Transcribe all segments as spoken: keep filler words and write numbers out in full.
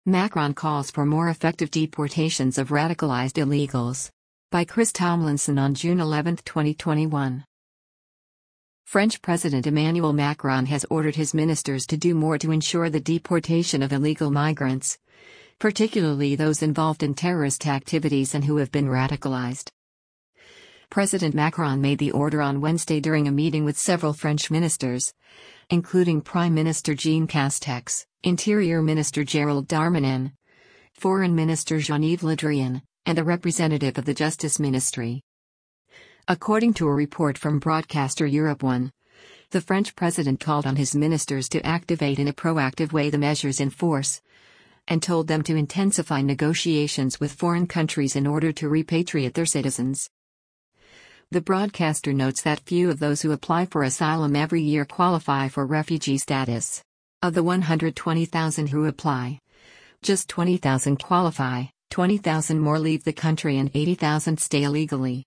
Macron calls for more effective deportations of radicalized illegals. By Chris Tomlinson on June eleventh, twenty twenty-one. French President Emmanuel Macron has ordered his ministers to do more to ensure the deportation of illegal migrants, particularly those involved in terrorist activities and who have been radicalized. President Macron made the order on Wednesday during a meeting with several French ministers, including Prime Minister Jean Castex, Interior Minister Gérald Darmanin, Foreign Minister Jean-Yves Le Drian, and a representative of the Justice Ministry. According to a report from broadcaster Europe one, the French president called on his ministers to activate in a proactive way the measures in force, and told them to intensify negotiations with foreign countries in order to repatriate their citizens. The broadcaster notes that few of those who apply for asylum every year qualify for refugee status. Of the one hundred twenty thousand who apply, just twenty thousand qualify, twenty thousand more leave the country and eighty thousand stay illegally.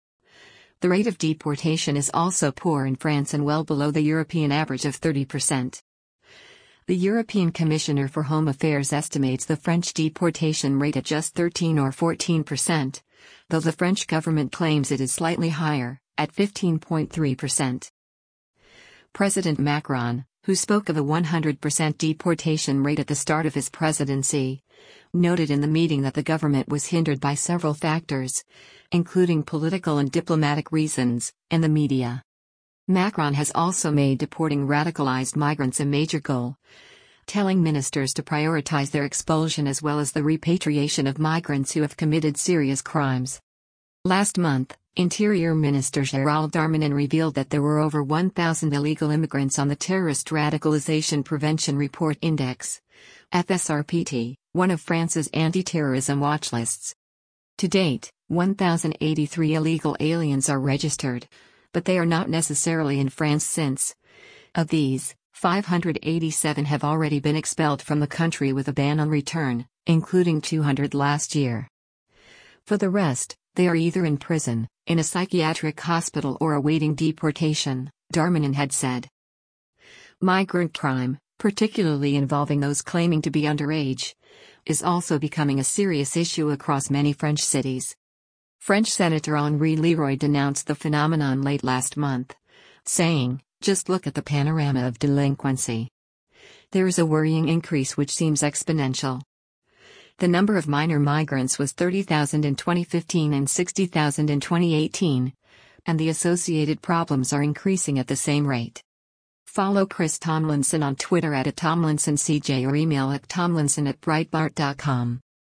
The rate of deportation is also poor in France and well below the European average of thirty percent. The European Commissioner for Home Affairs estimates the French deportation rate at just thirteen or fourteen percent, though the French government claims it is slightly higher, at fifteen point three percent. President Macron, who spoke of a one hundred percent deportation rate at the start of his presidency, noted in the meeting that the government was hindered by several factors, including political and diplomatic reasons, and the media. Macron has also made deporting radicalized migrants a major goal, telling ministers to prioritize their expulsion as well as the repatriation of migrants who have committed serious crimes. Last month, Interior Minister Gérald Darmanin revealed that there were over one thousand illegal immigrants on the Terrorist Radicalization Prevention Report Index, F S R P T, one of France's anti-terrorism watch lists. To date, one thousand eighty-three illegal aliens are registered, but they are not necessarily in France since, of these, five hundred eighty-seven have already been expelled from the country with a ban on return, including two hundred last year. For the rest, they are either in prison, in a psychiatric hospital or awaiting deportation, Darmanin had said. Migrant crime, particularly involving those claiming to be underage, is also becoming a serious issue across many French cities. French Senator Henri Leroy denounced the phenomenon late last month, saying, "Just look at the panorama of delinquency. There is a worrying increase which seems exponential." The number of minor migrants was thirty thousand in twenty fifteen and sixty thousand in twenty eighteen, and the associated problems are increasing at the same rate. Follow Chris Tomlinson on Twitter at Tomlinson C J or email at tomlinson at breitbart dot com.